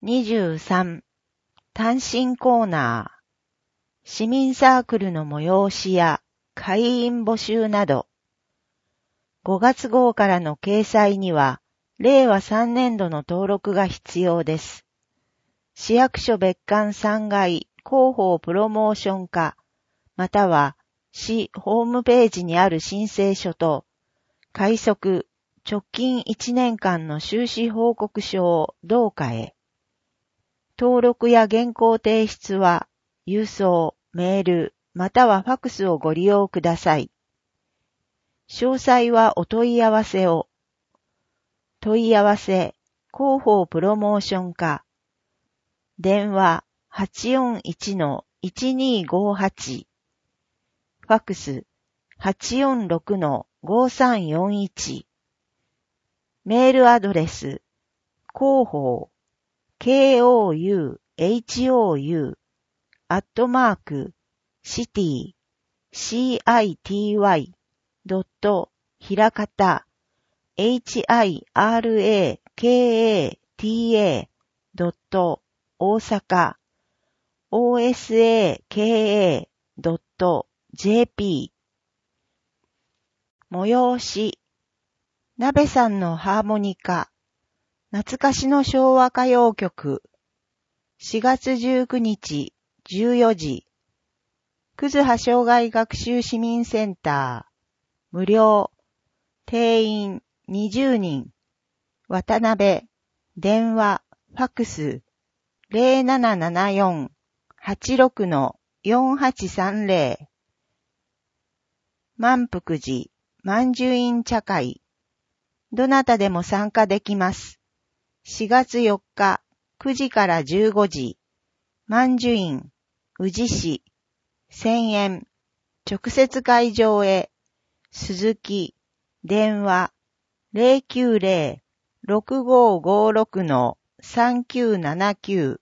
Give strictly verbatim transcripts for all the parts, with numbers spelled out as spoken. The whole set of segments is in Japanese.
にじゅうさん. 単身コーナー。市民サークルの催しや会員募集など。ごがつ号からの掲載には、れいわさんねんどの登録が必要です。市役所別館さんがい広報プロモーション課、または市ホームページにある申請書と、快速直近いちねんかんの収支報告書を同課へ。登録や原稿提出は、郵送、メール、またはファクスをご利用ください。詳細はお問い合わせを。問い合わせ、広報プロモーション課。電話 はちよんいちのいちにごはち。ファクス はちよんろくのごさんよんいち。メールアドレス、広報、ケーオーユーエイチオーユー、アットマーク、シティ、シーアイティーワイ、ドット、ひらかた、エイチアイアールエーケーエーティーエー、ドット、大阪、オーエスエーケーエー、ドット、ジェーピー。催し、なべさんのハーモニカ、懐かしの昭和歌謡曲、しがつじゅうくにちじゅうよじ、くずは障害学習市民センター、無料、定員にじゅうにん、渡辺、電話、ファクス、ゼロななななよん はちろくのよんはちさんゼロ。満福寺、満寿院茶会。どなたでも参加できます。しがつよっか、くじからじゅうごじ。満寿院、宇治市、せんえん。直接会場へ。鈴木、電話、ゼロきゅうゼロ ろくごごろくのさんきゅうななきゅう。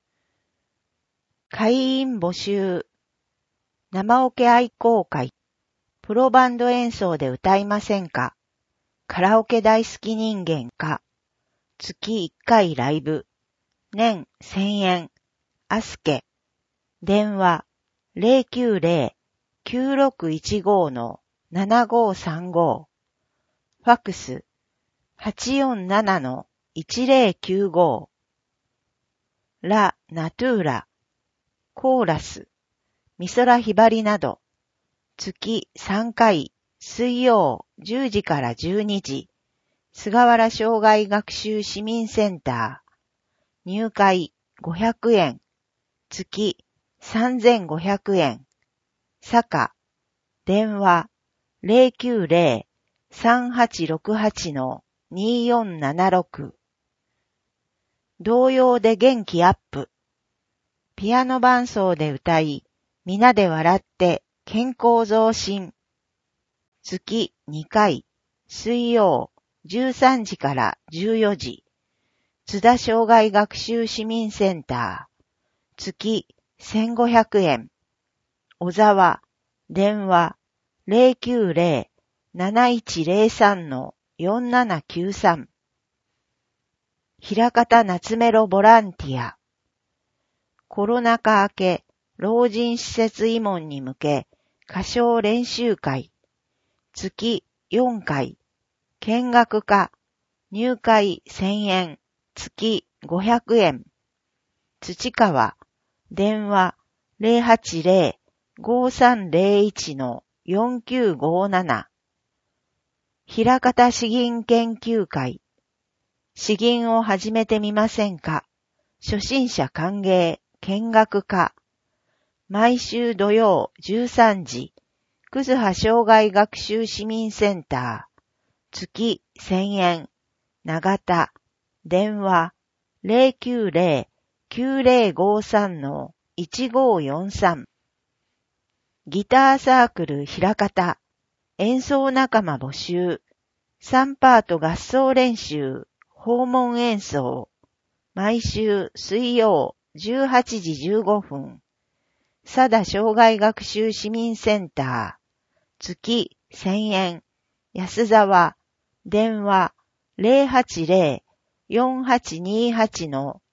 会員募集。生オケ愛好会。プロバンド演奏で歌いませんか？カラオケ大好き人間か？月いっかいライブ。年せんえん。アスケ。電話ゼロきゅうゼロ きゅうろくいちごのななごさんご。ファクスはちよんななのいちゼロきゅうご。ラ・ナトゥーラ。コーラス。美空ひばりなど。月さんかい、水曜じゅうじからじゅうにじ。菅原障害学習市民センター。入会ごひゃくえん。月さんぜんごひゃくえん。坂。電話ゼロきゅうゼロ さんはちろくはちのによんななろく。童謡で元気アップ。ピアノ伴奏で歌い、皆で笑って健康増進。月にかい、水曜じゅうさんじからじゅうよじ。津田障害学習市民センター。月せんごひゃくえん。小沢。電話ゼロきゅうゼロ なないちゼロさんのよんななきゅうさん。ひらかた夏メロボランティア。コロナ禍明け、老人施設慰問に向け、歌唱練習会。月よんかい。見学科。入会せんえん。月ごひゃくえん。土川。電話ゼロはちゼロ ごさんゼロいちのよんきゅうごなな。ひらかた詩吟研究会。詩吟を始めてみませんか？初心者歓迎。見学科。毎週土曜じゅうさんじ。くずは障害学習市民センター。月せんえん。長田。電話ゼロきゅうゼロ きゅうゼロごさんのいちごよんさん。ギターサークルひらかた。演奏仲間募集。さんパート合奏練習。訪問演奏。毎週水曜じゅうはちじじゅうごふん。佐田障害学習市民センター。月せんえん。安沢。電話ゼロはちゼロ よんはちにはちの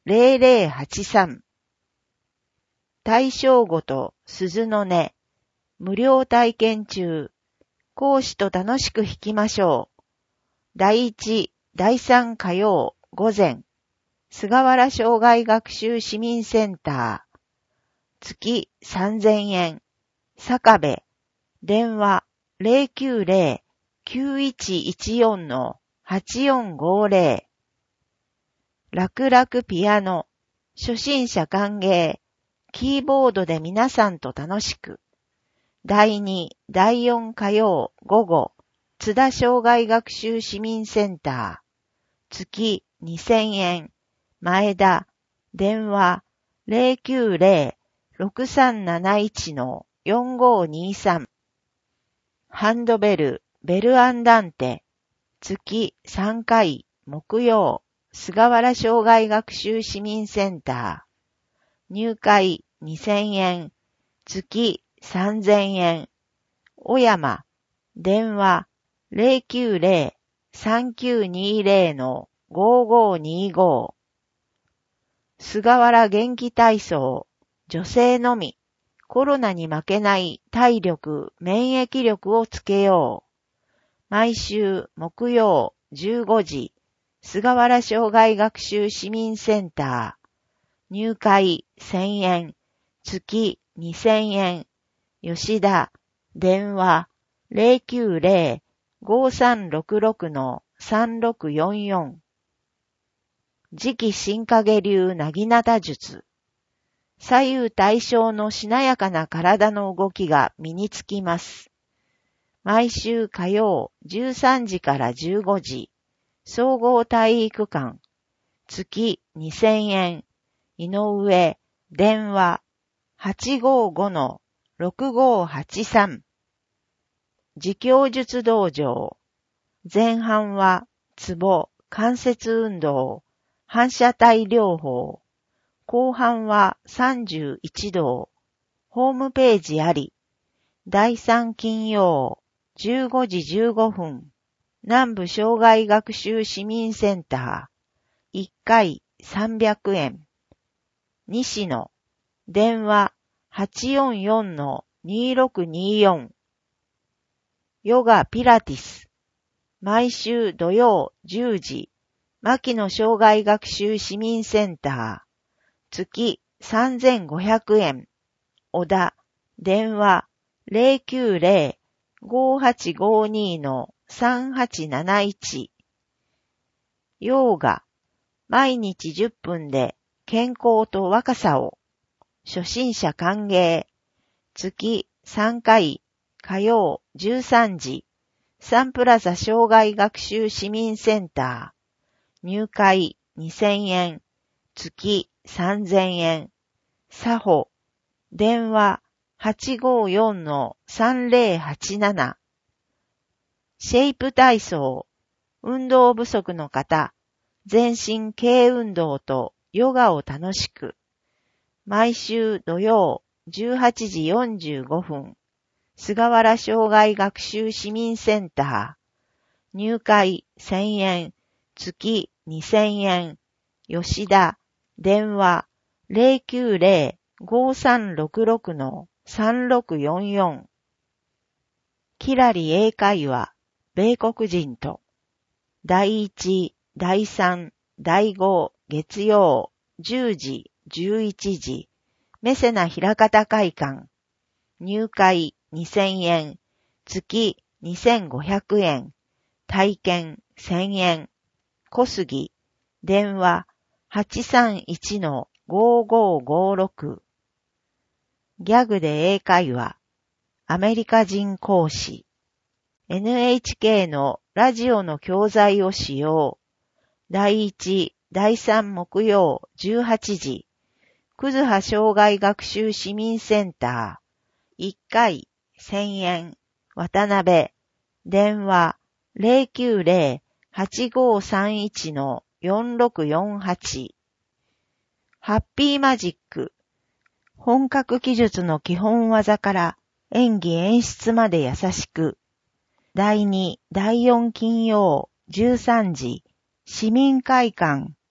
ゼロゼロはちさん。大正語と鈴の音、無料体験中。講師と楽しく弾きましょう。だいいち、だいさん火曜午前、菅原障害学習市民センター。月さんぜんえん。坂部。電話 ゼロきゅうゼロ きゅういちいちよん はちよんごゼロ。楽々ピアノ。初心者歓迎。キーボードで皆さんと楽しく。だいに、だいよん火曜午後、津田障害学習市民センター。月にせんえん。前田。電話 ゼロきゅうゼロ ろくさんなないち よんごにさん。ハンドベル、ベルアンダンテ。月さんかい木曜、菅原障害学習市民センター。入会にせんえん。月さんぜんえん。小山。電話 ゼロきゅうゼロ さんきゅうにゼロ ごごにご。菅原元気体操。女性のみ。コロナに負けない体力、免疫力をつけよう。毎週木曜じゅうごじ、菅原障害学習市民センター。入会せんえん。月にせんえん。吉田。電話 ゼロきゅうゼロ ごさんろくろく さんろくよんよん。次期新影流なぎなた術。左右対称のしなやかな体の動きが身につきます。毎週火曜じゅうさんじからじゅうごじ、総合体育館。月にせんえん。井上。電話 はちごごのろくごはちさん。自供術道場。前半は、ツボ、関節運動、反射体療法。後半はさんじゅういちどう。ホームページあり。だいさん金曜、じゅうごじじゅうごふん。南部障害学習市民センター。いっかいさんびゃくえん。西野。電話 はちよんよんのにろくによん。ヨガピラティス。毎週土曜じゅうじ。牧野障害学習市民センター。月さんぜんごひゃくえん。小田。電話 ゼロきゅうゼロ ごはちごに さんはちなないち。ヨーガ。毎日じゅっぷんで健康と若さを。初心者歓迎。月さんかい。火曜じゅうさんじ。サンプラザ障害学習市民センター。入会にせんえん。月さんぜんえん。作法。電話 はちごよんのさんぜろはちなな。シェイプ体操。運動不足の方。全身軽運動とヨガを楽しく。毎週土曜じゅうはちじよんじゅうごふん。菅原障害学習市民センター。入会せんえん。月にせんえん。吉田。電話 ゼロきゅうゼロ ごさんろくろく さんろくよんよん。キラリ英会話。米国人と。だいいち、だいさん、だいご月曜じゅうじ、じゅういちじ。メセナ枚方会館。入会にせんえん。月にせんごひゃくえん。体験せんえん。小杉。電話 はちさんいちのごごごろく。ギャグで英会話。アメリカ人講師。エヌエイチケー のラジオの教材を使用。だいいち、だいさん木曜じゅうはちじ。くずは障害学習市民センター。いっかいせんえん。渡辺。電話 ゼロきゅうゼロ はちごさんいちのよんろくよんはち。ハッピーマジック。本格技術の基本技から演技演出まで優しく。だいに、だいよん金曜じゅうさんじ。市民会館。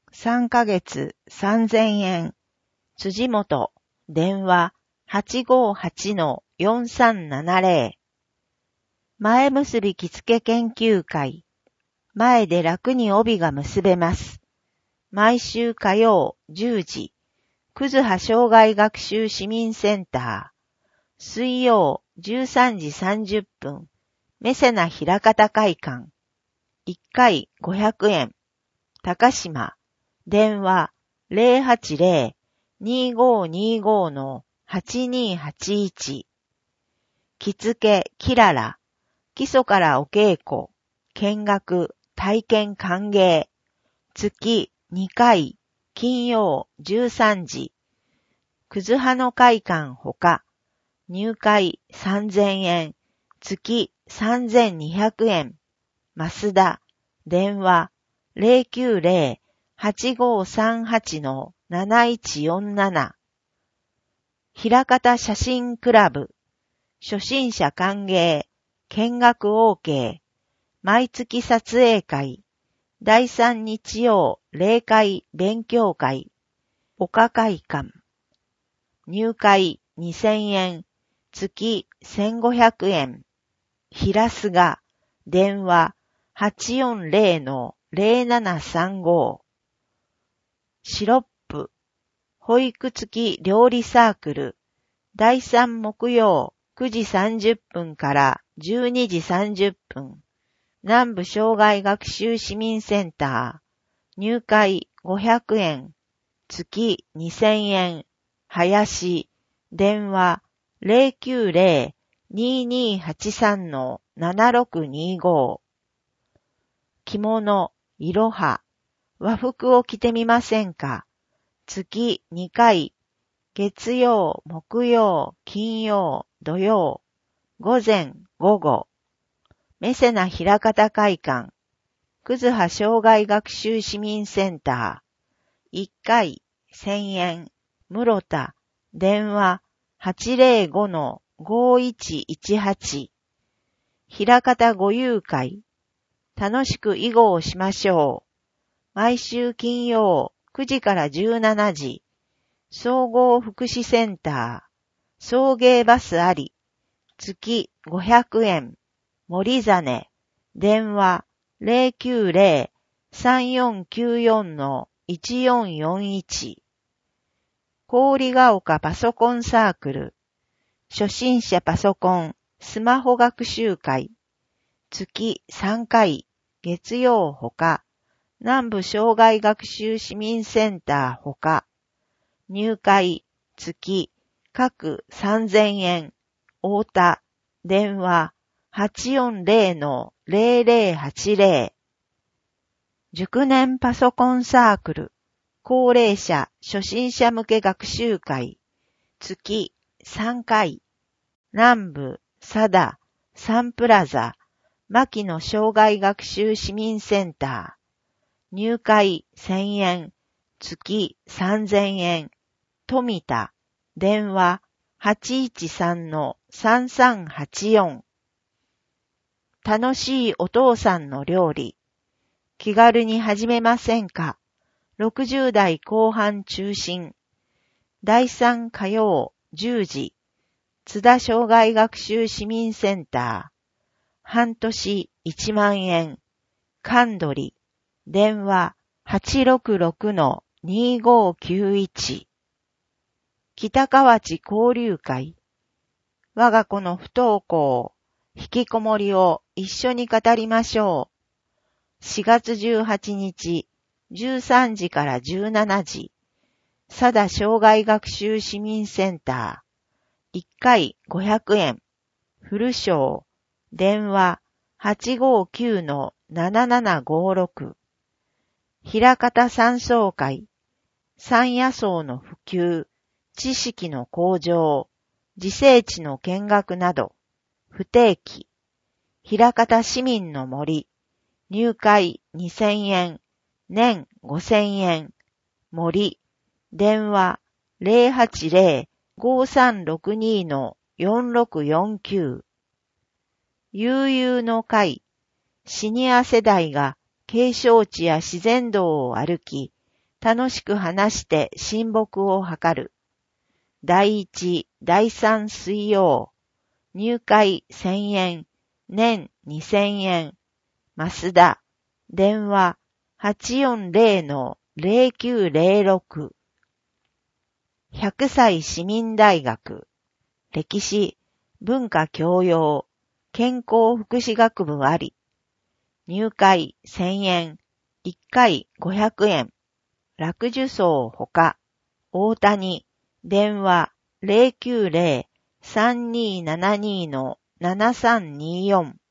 さんかげつさんぜんえん。辻元、電話 はちごはちのよんさんななぜろ。前結び着付け研究会。前で楽に帯が結べます。毎週火曜じゅうじ、くずは障害学習市民センター。水曜じゅうさんじさんじゅっぷん、メセナ枚方会館。いっかいごひゃくえん。高島、電話 ゼロはちゼロ にーごーにーごーのはちにーはちいち。着付けキララ、基礎からお稽古、見学、体験歓迎。月にかい、金曜じゅうさんじ。くずはの会館ほか。入会さんぜんえん、月さんぜんにひゃくえん。増田、電話 ゼロきゅうゼロ はちごーさんはちのなないちよんなな。枚方写真クラブ、初心者歓迎、見学 OK、毎月撮影会、だいさん日曜例会勉強会、岡会館。入会にせんえん、月せんごひゃくえん。平須賀、電話 はちよんゼロのゼロななさんご。シロップ、保育付き料理サークル、だいさん木曜くじさんじゅっぷんからじゅうにじさんじゅっぷん。南部障害学習市民センター。入会ごひゃくえん。月にせんえん。林。電話 ゼロきゅうゼロ にーにーはちさんのななろくにーご。着物、いろは。和服を着てみませんか？月にかい。月曜、木曜、金曜、土曜。午前、午後。メセナ枚方会館。くずは障害学習市民センター。いっかいせんえん。室田。電話 はちゼロごのごいちいちはち。枚方ご遊会。楽しく囲碁をしましょう。毎週金曜くじからじゅうしちじ。総合福祉センター。送迎バスあり。月ごひゃくえん。森実。電話 ゼロきゅうゼロ さんよんきゅうよんのいちよんよんいち。氷が丘パソコンサークル。初心者パソコンスマホ学習会。月さんかい。月曜ほか。南部障害学習市民センターほか。入会月各さんぜんえん。太田。電話 はちよんゼロのゼロゼロはちゼロ。熟年パソコンサークル。高齢者初心者向け学習会。月さんかい。南部、佐田、サンプラザ、牧野障害学習市民センター。入会せんえん。月さんぜんえん。富田。電話 はちいちさんのさんさんはちよん。楽しいお父さんの料理。気軽に始めませんか？ろくじゅう代後半中心。だいさん火曜じゅうじ。津田障害学習市民センター。半年いちまんえん。カンドリ。電話 はちろくろくのにーごーきゅういち。北河内交流会。我が子の不登校、引きこもりを一緒に語りましょう。しがつじゅうはちにち、じゅうさんじからじゅうしちじ。佐田障害学習市民センター。いっかいごひゃくえん。フルショー。電話 はちごーきゅうのななななごーろく。枚方山荘会。山野草の普及、知識の向上、自生地の見学など。不定期。枚方市民の森。入会にせんえん。年ごせんえん。森。電話 ゼロはちゼロ ごさんろくにのよんろくよんきゅう。悠々の会。シニア世代が景勝地や自然道を歩き、 楽しく話して親睦を図る。第一、第三水曜。入会せんえん、年にせんえん。増田。電話 はちよんゼロ の ゼロきゅうゼロろく。ひゃくさい市民大学。歴史、文化教養、健康福祉学部あり。入会せんえん、いっかいごひゃくえん。楽受層ほか。大谷。電話 ゼロきゅうゼロ さんにーななにー の ななさんにーよん。